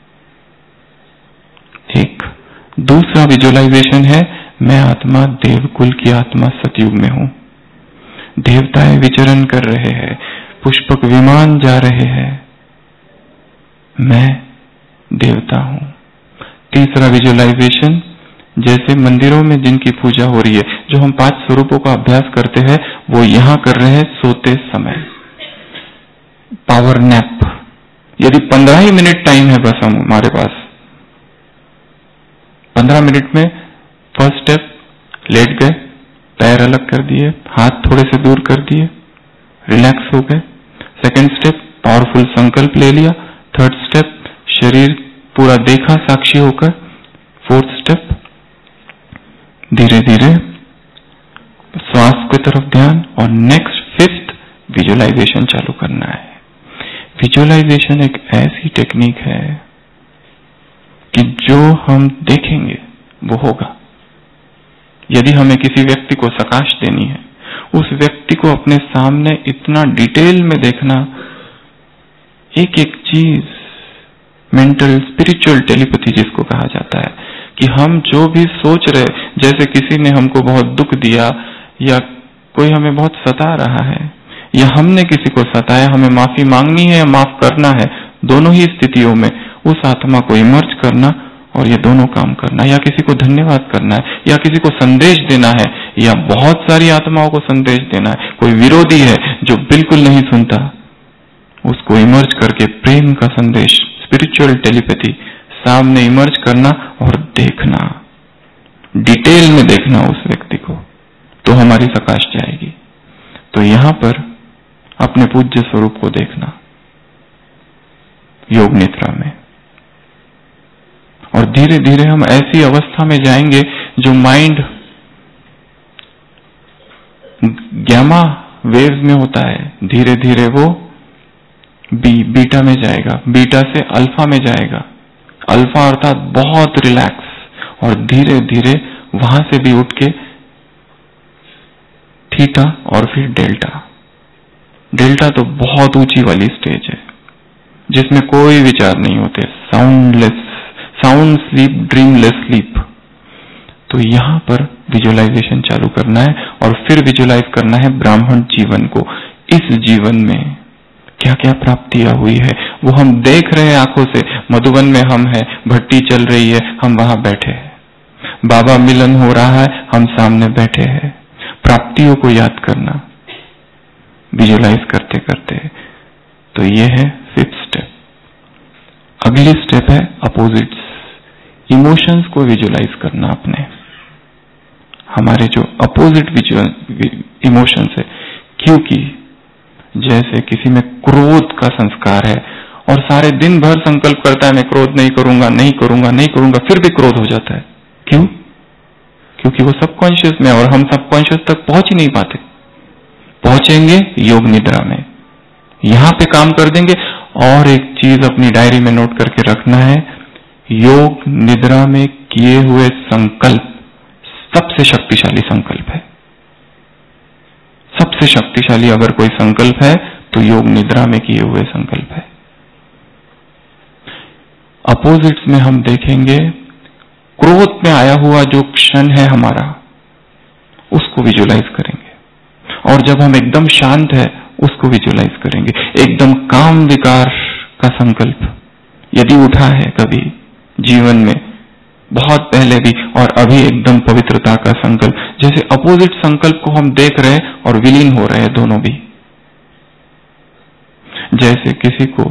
एक दूसरा विजुअलाइजेशन है मैं आत्मा देवकुल की आत्मा सतयुग में हूं। देवताएं विचरण कर रहे हैं, पुष्पक विमान जा रहे हैं, मैं देवता हूं। तीसरा विजुअलाइजेशन, जैसे मंदिरों में जिनकी पूजा हो रही है, जो हम 5 स्वरूपों का अभ्यास करते हैं, वो यहां कर रहे हैं सोते समय। Power nap. यदि 15 ही मिनट टाइम है बस हमारे पास, 15 मिनट में फर्स्ट स्टेप लेट गए, पैर अलग कर दिए, हाथ थोड़े से दूर कर दिए, रिलैक्स हो गए। सेकंड स्टेप पावरफुल संकल्प ले लिया। थर्ड स्टेप शरीर पूरा देखा साक्षी होकर। फोर्थ स्टेप धीरे धीरे श्वास की तरफ ध्यान। और नेक्स्ट फिफ्थ विजुअलाइजेशन चालू करना है। विजुअलाइजेशन एक ऐसी टेक्निक है कि जो हम देखेंगे वो होगा। यदि हमें किसी व्यक्ति को प्रकाश देनी है, उस व्यक्ति को अपने सामने इतना डिटेल में देखना, एक एक चीज, मेंटल स्पिरिचुअल टेलीपैथी जिसको कहा जाता है, कि हम जो भी सोच रहे, जैसे किसी ने हमको बहुत दुख दिया या कोई हमें बहुत सता रहा है या हमने किसी को सताया, हमें माफी मांगनी है या माफ करना है, दोनों ही स्थितियों में उस आत्मा को इमर्ज करना और ये दोनों काम करना, या किसी को धन्यवाद करना है, या किसी को संदेश देना है, या बहुत सारी आत्माओं को संदेश देना है। कोई विरोधी है जो बिल्कुल नहीं सुनता, उसको इमर्ज करके प्रेम का संदेश, स्पिरिचुअल टेलीपैथी सामने इमर्ज करना और देखना, डिटेल में देखना उस व्यक्ति को, तो हमारी प्रकाश जाएगी। तो यहां पर अपने पूज्य स्वरूप को देखना योग निद्रा में, और धीरे धीरे हम ऐसी अवस्था में जाएंगे जो माइंड गैमा वेव्स में होता है, धीरे धीरे वो बीटा में जाएगा, बीटा से अल्फा में जाएगा। अल्फा अर्थात बहुत रिलैक्स, और धीरे धीरे वहां से भी उठ के थीटा और फिर डेल्टा। डेल्टा तो बहुत ऊंची वाली स्टेज है जिसमें कोई विचार नहीं होते, soundless, sound sleep, dreamless sleep. तो यहां पर विजुअलाइजेशन चालू करना है और फिर विजुअलाइज करना है ब्राह्मण जीवन को। इस जीवन में क्या क्या प्राप्तियां हुई है वो हम देख रहे हैं आंखों से। मधुबन में हम हैं, भट्टी चल रही है, हम वहां बैठे हैं, बाबा मिलन हो रहा है, हम सामने बैठे हैं। प्राप्तियों को याद करना विजुअलाइज करते करते। तो ये है 5th स्टेप। अगली स्टेप है अपोजिट्स, इमोशंस को विजुअलाइज करना अपने, हमारे जो अपोजिट इमोशंस है। क्योंकि जैसे किसी में क्रोध का संस्कार है और सारे दिन भर संकल्प करता है मैं क्रोध नहीं करूंगा, नहीं करूंगा, नहीं करूंगा, फिर भी क्रोध हो जाता है। क्यों? क्योंकि वो सबकॉन्शियस में, और हम सबकॉन्शियस तक पहुंच ही नहीं पाते। पहुंचेंगे योग निद्रा में, यहां पे काम कर देंगे। और एक चीज अपनी डायरी में नोट करके रखना है, योग निद्रा में किए हुए संकल्प सबसे शक्तिशाली संकल्प है। सबसे शक्तिशाली अगर कोई संकल्प है तो योग निद्रा में किए हुए संकल्प है। अपोजिट्स में हम देखेंगे क्रोध में आया हुआ जो क्षण है हमारा, उसको विजुअलाइज करेंगे। और जब हम एकदम शांत है उसको विजुअलाइज करेंगे। एकदम काम विकार का संकल्प यदि उठा है कभी जीवन में, बहुत पहले भी और अभी, एकदम पवित्रता का संकल्प, जैसे अपोजिट संकल्प को हम देख रहे हैं और विलीन हो रहे हैं दोनों भी। जैसे किसी को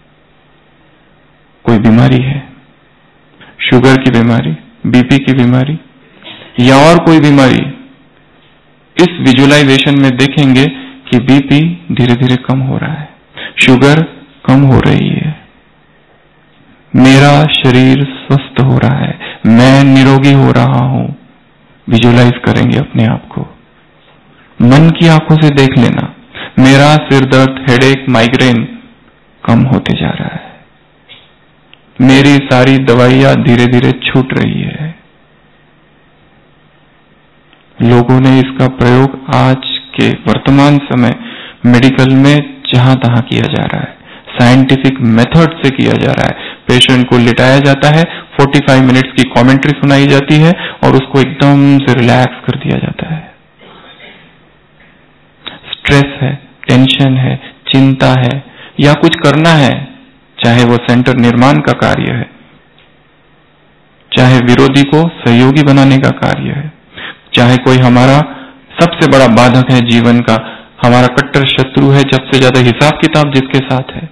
कोई बीमारी है, शुगर की बीमारी, बीपी की बीमारी या और कोई बीमारी, इस विजुअलाइजेशन में देखेंगे कि बीपी धीरे धीरे कम हो रहा है, शुगर कम हो रही है, मेरा शरीर स्वस्थ हो रहा है, मैं निरोगी हो रहा हूं। विजुअलाइज करेंगे अपने आप को, मन की आंखों से देख लेना, मेरा सिर दर्द, हेडेक, माइग्रेन कम होते जा रहा है, मेरी सारी दवाइयां धीरे धीरे छूट रही है। लोगों ने इसका प्रयोग आज के वर्तमान समय मेडिकल में जहां तहां किया जा रहा है, साइंटिफिक मेथड से किया जा रहा है। पेशेंट को लिटाया जाता है, 45 मिनट्स की कमेंट्री सुनाई जाती है और उसको एकदम से रिलैक्स कर दिया जाता है। स्ट्रेस है, टेंशन है, चिंता है या कुछ करना है, चाहे वो सेंटर निर्माण का कार्य है, चाहे विरोधी को सहयोगी बनाने का कार्य है, चाहे कोई हमारा सबसे बड़ा बाधक है जीवन का, हमारा कट्टर शत्रु है, सबसे ज्यादा हिसाब किताब जिसके साथ है,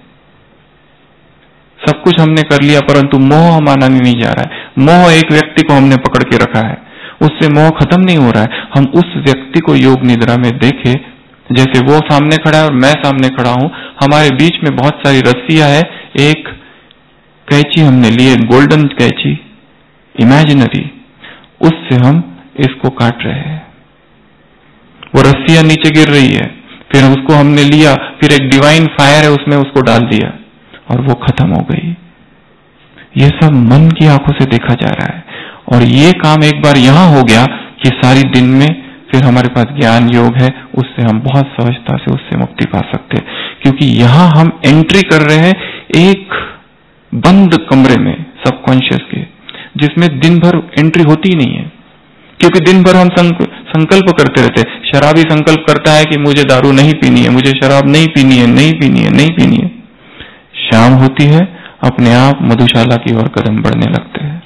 सब कुछ हमने कर लिया परंतु मोह हमारा नहीं जा रहा है। मोह एक व्यक्ति को हमने पकड़ के रखा है, उससे मोह खत्म नहीं हो रहा है। हम उस व्यक्ति को योग निद्रा में देखें, जैसे वो सामने खड़ा है और मैं सामने खड़ा हूं, हमारे बीच में बहुत सारी रस्सियां है, एक कैंची हमने ली, गोल्डन कैंची इमेजिनरी, उससे हम इसको काट रहे हैं। वो रस्सियां नीचे गिर रही है, फिर उसको हमने लिया, फिर एक डिवाइन फायर है उसमें उसको डाल दिया और वो खत्म हो गई। ये सब मन की आंखों से देखा जा रहा है और ये काम एक बार यहां हो गया कि सारी दिन में फिर हमारे पास ज्ञान योग है, उससे हम बहुत सहजता से उससे मुक्ति पा सकते हैं, क्योंकि यहां हम एंट्री कर रहे हैं एक बंद कमरे में सबकॉन्शियस के, जिसमें दिन भर एंट्री होती ही नहीं है। क्योंकि दिन भर हम संकल्प करते रहते हैं। शराबी संकल्प करता है कि मुझे दारू नहीं पीनी है, मुझे शराब नहीं पीनी है, नहीं पीनी है, नहीं पीनी है। शाम होती है, अपने आप मधुशाला की ओर कदम बढ़ने लगते हैं,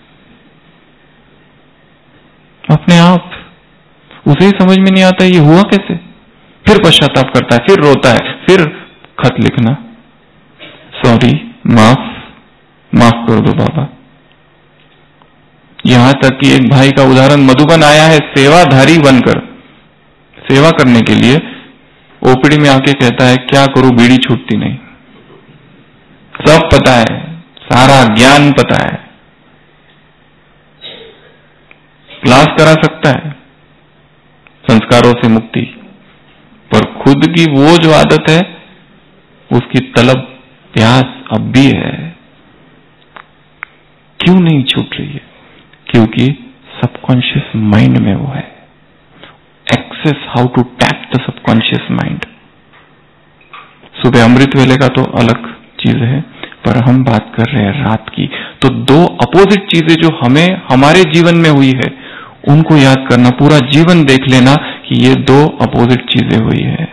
अपने आप। उसे ही समझ में नहीं आता ये हुआ कैसे, फिर पश्चाताप करता है, फिर रोता है, फिर खत लिखना, सॉरी, माफ कर दो बाबा। यहां तक कि एक भाई का उदाहरण मधुबन आया है सेवाधारी बनकर, सेवा करने के लिए ओपीडी में आके कहता है क्या करूं, बीड़ी छूटती नहीं। सब पता है, सारा ज्ञान पता है, क्लास करा सकता है संस्कारों से मुक्ति, पर खुद की वो जो आदत है उसकी तलब प्यास अब भी है। क्यों नहीं छूट रही है? क्योंकि सबकॉन्शियस माइंड में वो है। Access, how to tap the subconscious mind. सुबह अमृत वेले का तो अलग चीज है, पर हम बात कर रहे हैं रात की। तो दो अपोजिट चीजें जो हमें हमारे जीवन में हुई है उनको याद करना, पूरा जीवन देख लेना कि ये दो अपोजिट चीजें हुई है।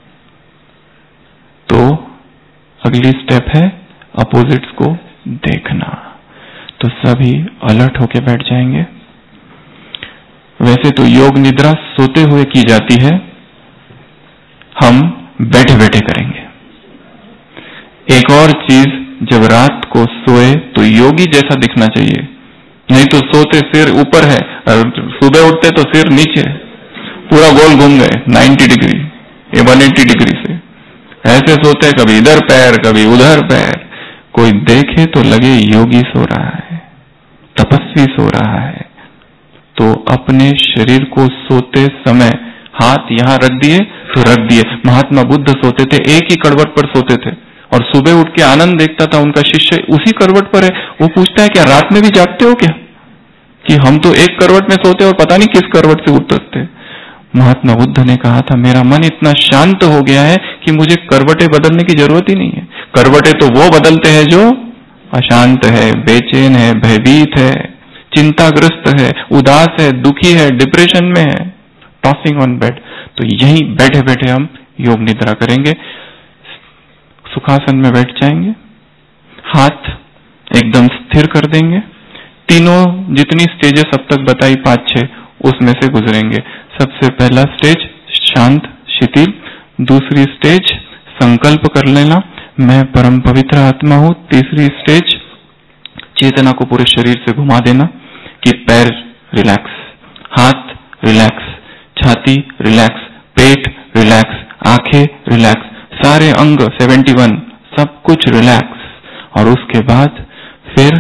तो अगली स्टेप है अपोजिट्स को देखना। तो सभी अलर्ट होके बैठ जाएंगे। वैसे तो योग निद्रा सोते हुए की जाती है, हम बैठे बैठे करेंगे। एक और चीज, जब रात को सोए तो योगी जैसा दिखना चाहिए, नहीं तो सोते सिर ऊपर है और सुबह उठते तो सिर नीचे, पूरा गोल घूम गए 90 डिग्री, ये 180 डिग्री से ऐसे सोते, कभी इधर पैर कभी उधर पैर। कोई देखे तो लगे योगी सो रहा है, तपस्वी सो रहा है। तो अपने शरीर को सोते समय हाथ यहां रख दिए तो रख दिए। महात्मा बुद्ध सोते थे, एक ही करवट पर सोते थे और सुबह उठ के आनंद देखता था उनका शिष्य उसी करवट पर है। वो पूछता है क्या रात में भी जागते हो क्या? कि हम तो एक करवट में सोते और पता नहीं किस करवट से उठते। महात्मा बुद्ध ने कहा था मेरा मन इतना शांत हो गया है कि मुझे करवटें बदलने की जरूरत ही नहीं है। करवटें तो वो बदलते हैं जो अशांत है, बेचैन है, भयभीत है, चिंताग्रस्त है, उदास है, दुखी है, डिप्रेशन में है, टॉसिंग ऑन बेड। तो यहीं बैठे बैठे हम योग निद्रा करेंगे। सुखासन में बैठ जाएंगे, हाथ एकदम स्थिर कर देंगे। तीनों जितनी स्टेजेस अब तक बताई 5-6 उसमें से गुजरेंगे। सबसे पहला स्टेज शांत शिथिल, दूसरी स्टेज संकल्प कर लेना, मैं परम पवित्र आत्मा हूं। तीसरी स्टेज, चेतना को पूरे शरीर से घुमा देना कि पैर रिलैक्स, हाथ रिलैक्स, छाती रिलैक्स, पेट रिलैक्स, आंखें रिलैक्स, सारे अंग 71 सब कुछ रिलैक्स। और उसके बाद फिर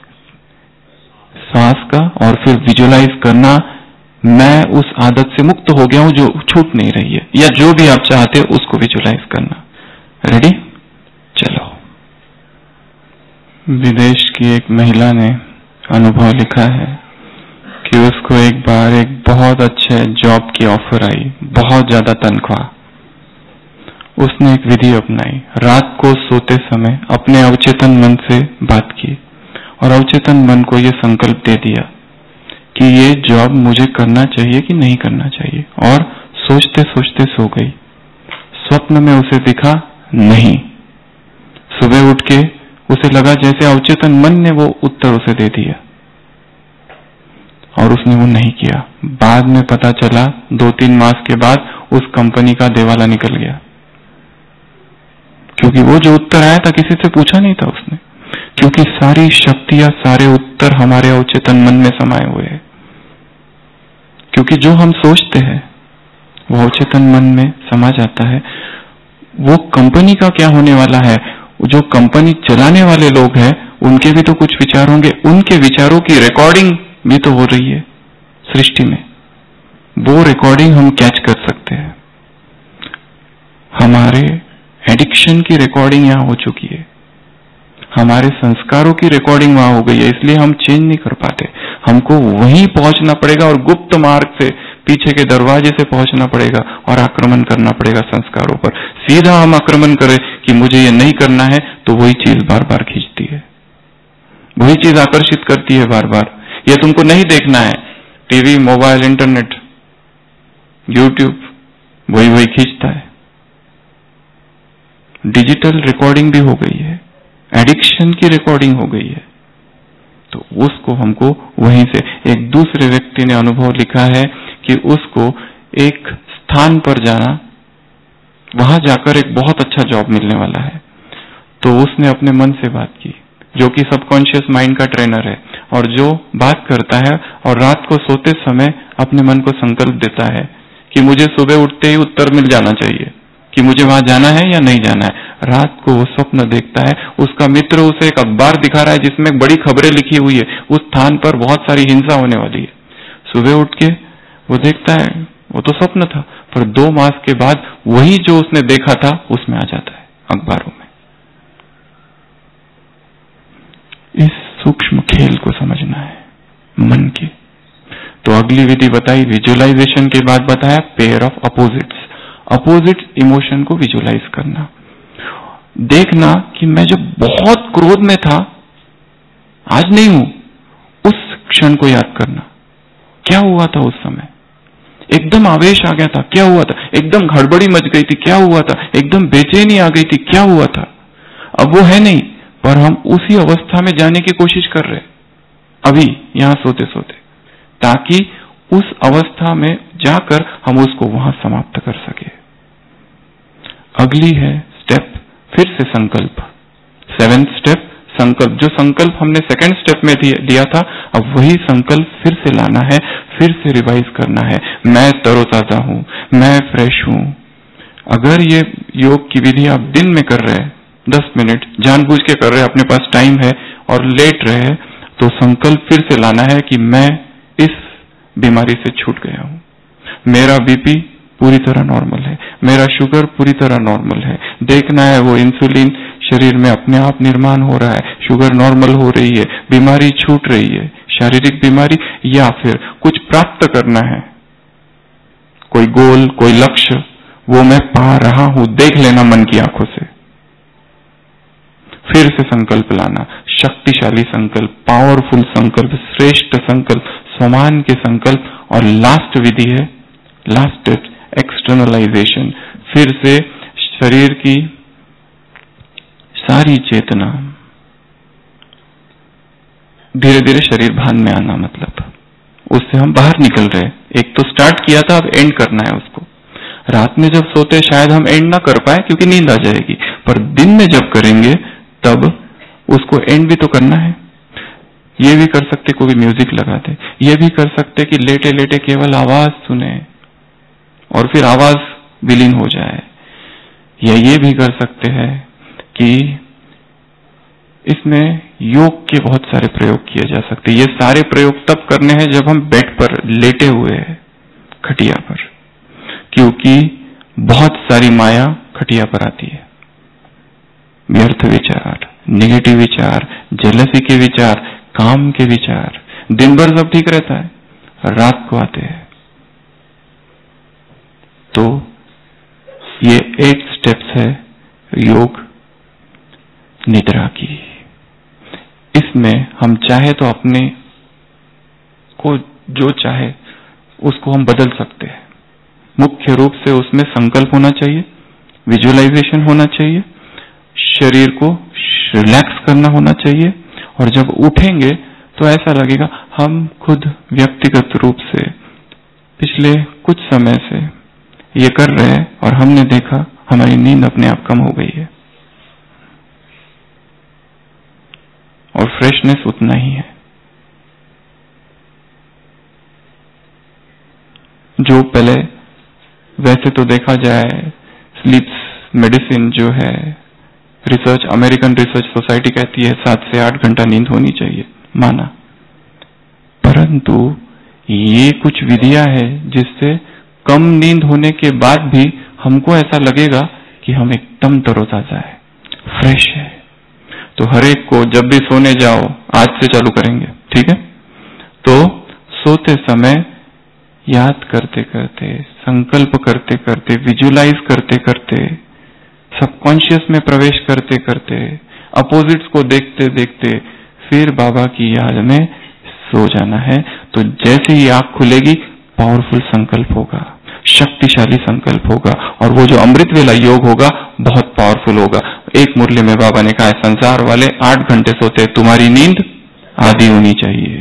सांस का, और फिर विजुअलाइज करना मैं उस आदत से मुक्त हो गया हूं जो छूट नहीं रही है, या जो भी आप चाहते हो उसको विजुअलाइज करना। रेडी? चलो। विदेश की एक महिला ने अनुभव लिखा है कि उसको एक बार एक बहुत अच्छे जॉब की ऑफर आई, बहुत ज्यादा तनख्वाह। उसने एक विधि अपनाई, रात को सोते समय अपने अवचेतन मन से बात की और अवचेतन मन को यह संकल्प दे दिया कि ये जॉब मुझे करना चाहिए कि नहीं करना चाहिए, और सोचते सोचते सो गई। स्वप्न में उसे दिखा नहीं। सुबह उठ के उसे लगा जैसे अवचेतन मन ने वो उत्तर उसे दे दिया, और उसने वो नहीं किया। बाद में पता चला 2-3 मास के बाद उस कंपनी का देवाला निकल गया, क्योंकि वो जो उत्तर आया था किसी से पूछा नहीं था उसने। क्योंकि सारी शक्तियां, सारे उत्तर हमारे अवचेतन मन में समाये हुए हैं। क्योंकि जो हम सोचते हैं वो अवचेतन मन में समा जाता है। वो कंपनी का क्या होने वाला है, जो कंपनी चलाने वाले लोग हैं उनके भी तो कुछ विचार होंगे, उनके विचारों की रिकॉर्डिंग भी तो हो रही है सृष्टि में। वो रिकॉर्डिंग हम कैच कर सकते हैं। हमारे एडिक्शन की रिकॉर्डिंग यहां हो चुकी है, हमारे संस्कारों की रिकॉर्डिंग वहां हो गई है, इसलिए हम चेंज नहीं कर पाते। हमको वहीं पहुंचना पड़ेगा और गुप्त मार्ग से, पीछे के दरवाजे से पहुंचना पड़ेगा और आक्रमण करना पड़ेगा संस्कारों पर। सीधा हम आक्रमण करें कि मुझे ये नहीं करना है, तो वही चीज बार बार खींचती है, वही चीज आकर्षित करती है बार बार। ये तुमको नहीं देखना है, टीवी, मोबाइल, इंटरनेट, यूट्यूब, वही वही खींचता है। डिजिटल रिकॉर्डिंग भी हो गई है, एडिक्शन की रिकॉर्डिंग हो गई है, तो उसको हमको वहीं से। एक दूसरे व्यक्ति ने अनुभव लिखा है कि उसको एक स्थान पर जाना, वहां जाकर एक बहुत अच्छा जॉब मिलने वाला है। तो उसने अपने मन से बात की, जो कि सबकॉन्शियस माइंड का ट्रेनर है, और जो बात करता है और रात को सोते समय अपने मन को संकल्प देता है कि मुझे सुबह उठते ही उत्तर मिल जाना चाहिए कि मुझे वहां जाना है या नहीं जाना है। रात को वो स्वप्न देखता है, उसका मित्र उसे एक अखबार दिखा रहा है जिसमें बड़ी खबरें लिखी हुई है, उस स्थान पर बहुत सारी हिंसा होने वाली है। सुबह उठ के वो देखता है, वो तो स्वप्न था, पर 2 मास के बाद वही जो उसने देखा था उसमें आ जाता है अखबारों में। इस सूक्ष्म खेल को समझना है मन की। तो अगली विधि बताई विजुअलाइजेशन के बाद बताया pair of opposites. Opposite emotion को विजुअलाइज करना, देखना कि मैं जब बहुत क्रोध में था, आज नहीं हूं, उस क्षण को याद करना। क्या हुआ था उस समय? एकदम आवेश आ गया था, क्या हुआ था? एकदम हड़बड़ी मच गई थी, क्या हुआ था? एकदम बेचैनी आ गई थी, क्या हुआ था? अब वो है नहीं, पर हम उसी अवस्था में जाने की कोशिश कर रहे अभी यहां सोते सोते, ताकि उस अवस्था में जाकर हम उसको वहां समाप्त कर सके। अगली है स्टेप, फिर से संकल्प। 7th स्टेप संकल्प। जो संकल्प हमने 2nd स्टेप में दिया था, अब वही संकल्प फिर से लाना है, फिर से रिवाइज करना है। मैं तरोताजा हूं, मैं फ्रेश हूं। अगर ये योग की विधि आप दिन में कर रहे हैं, 10 मिनट जानबूझ के कर रहे हैं, अपने पास टाइम है और लेट रहे हैं, तो संकल्प फिर से लाना है कि मैं इस बीमारी से छूट गया हूं, मेरा बीपी पूरी तरह नॉर्मल है, मेरा शुगर पूरी तरह नॉर्मल है। देखना है वो इंसुलिन शरीर में अपने आप निर्माण हो रहा है, शुगर नॉर्मल हो रही है, बीमारी छूट रही है, शारीरिक बीमारी, या फिर कुछ प्राप्त करना है, कोई गोल, कोई लक्ष्य, वो मैं पा रहा हूं, देख लेना मन की आंखों से। फिर से संकल्प लाना, शक्तिशाली संकल्प, पावरफुल संकल्प, श्रेष्ठ संकल्प, समान के संकल्प। और लास्ट विधि है, लास्ट एक्सटर्नलाइजेशन। फिर से शरीर की सारी चेतना धीरे धीरे शरीर भान में आना, मतलब उससे हम बाहर निकल रहे। एक तो स्टार्ट किया था, अब एंड करना है उसको। रात में जब सोते शायद हम एंड ना कर पाए क्योंकि नींद आ जाएगी, पर दिन में जब करेंगे तब उसको एंड भी तो करना है। ये भी कर सकते कोई म्यूजिक लगा दे, ये भी कर सकते कि लेटे लेटे केवल आवाज सुने और फिर आवाज विलीन हो जाए, या ये भी कर सकते हैं कि इसमें योग के बहुत सारे प्रयोग किए जा सकते। ये सारे प्रयोग तब करने हैं जब हम बेड पर लेटे हुए हैं खटिया पर, क्योंकि बहुत सारी माया खटिया पर आती है। व्यर्थ विचार, नेगेटिव विचार, जेलसी के विचार, काम के विचार, दिन भर सब ठीक रहता है, रात को आते हैं। तो ये 8 स्टेप्स है योग निद्रा की। इसमें हम चाहे तो अपने को जो चाहे उसको हम बदल सकते हैं। मुख्य रूप से उसमें संकल्प होना चाहिए, विजुअलाइजेशन होना चाहिए, शरीर को रिलैक्स करना होना चाहिए, और जब उठेंगे तो ऐसा लगेगा हम खुद व्यक्तिगत रूप से पिछले कुछ समय से ये कर रहे हैं और हमने देखा हमारी नींद अपने आप कम हो गई है और फ्रेशनेस उतना ही है। जो पहले वैसे तो देखा जाए स्लीप मेडिसिन जो है, रिसर्च, अमेरिकन रिसर्च सोसाइटी कहती है 7 से 8 घंटा नींद होनी चाहिए, माना, परंतु ये कुछ विधियां है जिससे कम नींद होने के बाद भी हमको ऐसा लगेगा कि हम एकदम तरोताजा है, फ्रेश है। तो हर एक को जब भी सोने जाओ, आज से चालू करेंगे, ठीक है? तो सोते समय याद करते करते, संकल्प करते करते, विजुलाइज करते करते, सबकॉन्शियस में प्रवेश करते करते, अपोजिट्स को देखते देखते फिर बाबा की याद में सो जाना है। तो जैसे ही आंख खुलेगी पावरफुल संकल्प होगा, शक्तिशाली संकल्प होगा, और वो जो अमृत वेला योग होगा बहुत पावरफुल होगा। एक मुरली में बाबा ने कहा है, संसार वाले 8 घंटे सोते, तुम्हारी नींद आधी होनी चाहिए।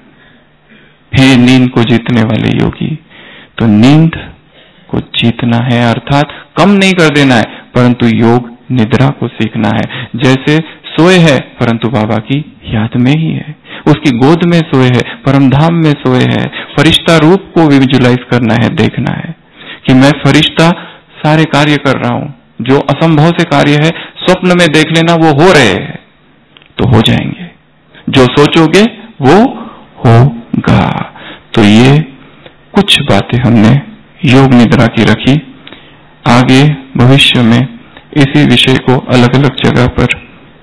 हे नींद को जीतने वाले योगी, तो नींद को जीतना है, अर्थात कम नहीं कर देना है, परंतु योग निद्रा को सीखना है। जैसे सोए है परंतु बाबा की याद में ही है, उसकी गोद में सोए है, परम धाम में सोए है। फरिश्ता रूप को विजुलाइज करना है, देखना है कि मैं फरिश्ता सारे कार्य कर रहा हूं। जो असंभव से कार्य है स्वप्न में देख लेना, वो हो रहे हैं तो हो जाएंगे, जो सोचोगे वो होगा। तो ये कुछ बातें हमने योग निद्रा की रखी। आगे भविष्य में इसी विषय को अलग अलग जगह पर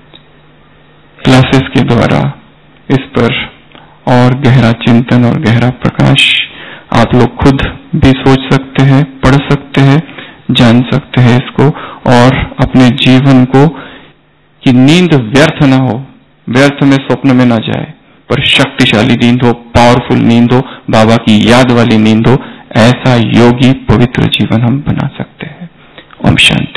क्लासेस के द्वारा इस पर और गहरा चिंतन और गहरा प्रकाश आप लोग खुद भी सोच सकते हैं, पढ़ सकते हैं, जान सकते हैं इसको, और अपने जीवन को कि नींद व्यर्थ ना हो, व्यर्थ में स्वप्न में ना जाए, पर शक्तिशाली नींद हो, पावरफुल नींद हो, बाबा की याद वाली नींद हो। ऐसा योगी पवित्र जीवन हम बना सकते हैं। ओम शांति।